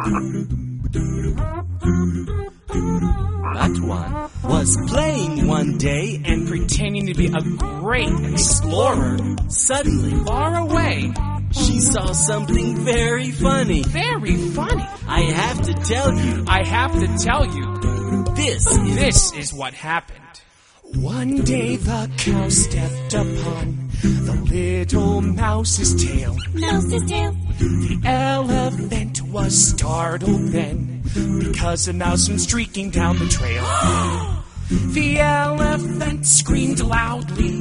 That one was playing one day and pretending to be a great explorer. Suddenly, Far away. she saw something very funny. Very funny. I have to tell you, I have to tell you, this is what happened. One day the cow stepped upon the little mouse's tail. Mouse's tail. The elephant was startled then, because a mouse went streaking down the trail. The elephant screamed loudly.